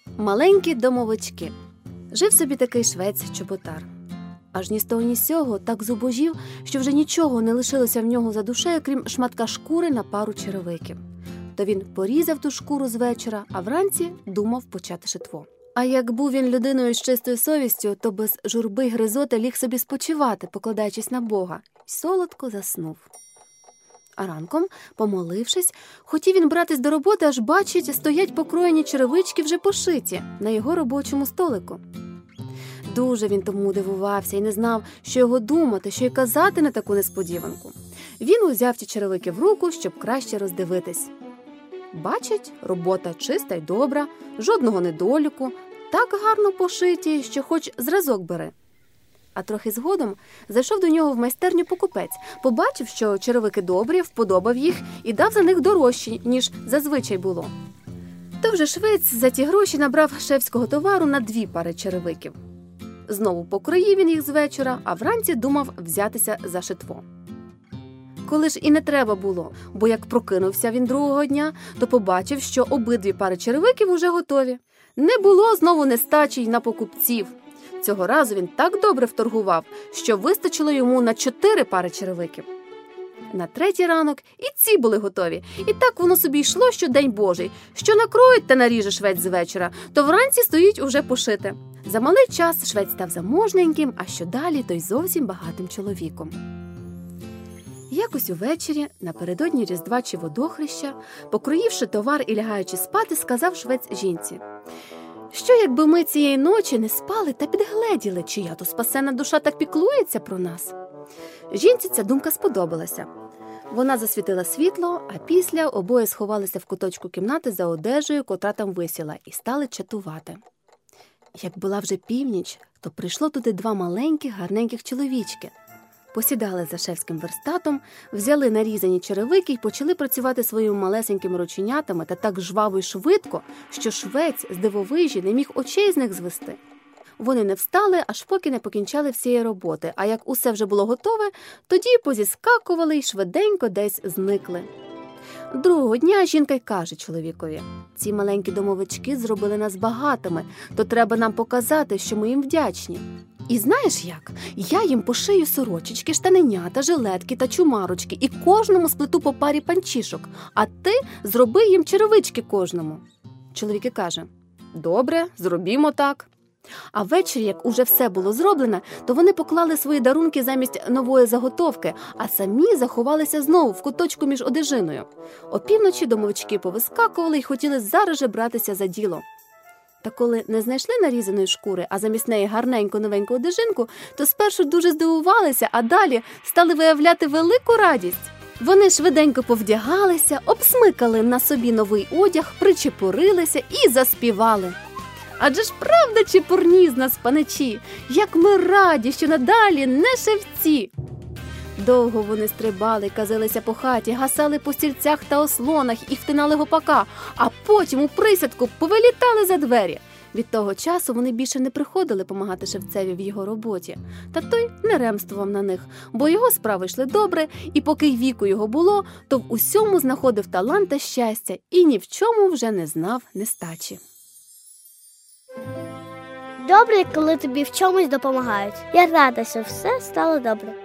Маленькі домовички. Жив собі такий швець-чоботар. Аж ні з того ні з сього так зубожів, що вже нічого не лишилося в нього за душею, крім шматка шкури на пару черевиків. То він порізав ту шкуру з вечора, а вранці думав почати шитво. А як був він людиною з чистою совістю, то без журби й гризоти ліг собі спочивати, покладаючись на Бога, й солодко заснув. А ранком, помолившись, хотів він братись до роботи, аж бачить, стоять покроєні черевички вже пошиті на його робочому столику. Дуже він тому дивувався і не знав, що його думати, що й казати на таку несподіванку. Він узяв ті черевики в руку, щоб краще роздивитись. Бачить, робота чиста й добра, жодного недоліку, так гарно пошиті, що хоч зразок бери. А трохи згодом зайшов до нього в майстерню покупець, побачив, що черевики добрі, вподобав їх і дав за них дорожчі, ніж зазвичай було. То вже швець за ті гроші набрав шефського товару на 2 пари черевиків. Знову покроїв він їх з вечора, а вранці думав взятися за шитво. Коли ж і не треба було, бо як прокинувся він другого дня, то побачив, що обидві пари черевиків уже готові. Не було знову нестачі й на покупців. Цього разу він так добре вторгував, що вистачило йому на 4 пари черевиків. На 3-й ранок і ці були готові. І так воно собі йшло, що день Божий. Що накроють та наріже швець з вечора, то вранці стоїть уже пошите. За малий час швець став заможненьким, а що далі, то й зовсім багатим чоловіком. Якось увечері, напередодні Різдва чи Водохреща, покроївши товар і лягаючи спати, сказав швець жінці: «Що, якби ми цієї ночі не спали та підгледіли, чия то спасена душа так піклується про нас?» Жінці ця думка сподобалася. Вона засвітила світло, а після обоє сховалися в куточку кімнати за одежею, котра там висіла, і стали чатувати. Як була вже північ, то прийшло туди 2 маленьких, гарненьких чоловічки. Посідали за шефським верстатом, взяли нарізані черевики й почали працювати своїми малесенькими рученятами та так жваво й швидко, що швець з дивовижі не міг очей з них звести. Вони не встали, аж поки не покінчали всієї роботи, а як усе вже було готове, тоді позіскакували й швиденько десь зникли. Другого дня жінка й каже чоловікові: «Ці маленькі домовички зробили нас багатими, то треба нам показати, що ми їм вдячні. І знаєш як? Я їм пошию сорочечки, штаненята, жилетки та чумарочки і кожному сплету по парі панчішок, а ти зроби їм черевички кожному». Чоловік і каже: «Добре, зробімо так». А ввечері, як уже все було зроблено, то вони поклали свої дарунки замість нової заготовки, а самі заховалися знову в куточку між одежиною. Опівночі домовички повискакували й хотіли зараз же братися за діло. Та коли не знайшли нарізаної шкури, а замість неї гарненьку новеньку одежинку, то спершу дуже здивувалися, а далі стали виявляти велику радість. Вони швиденько повдягалися, обсмикали на собі новий одяг, причепурилися і заспівали: «Адже ж правда чепурні з нас паничі, як ми раді, що надалі не шевці!» Довго вони стрибали, казилися по хаті, гасали по стільцях та ослонах і втинали гопака, а потім у присядку повилітали за двері. Від того часу вони більше не приходили помагати шевцеві в його роботі. Та той не ремствував на них, бо його справи йшли добре, і поки й віку його було, то в усьому знаходив талант та щастя і ні в чому вже не знав нестачі. Добре, коли тобі в чомусь допомагають. Я рада, що все стало добре.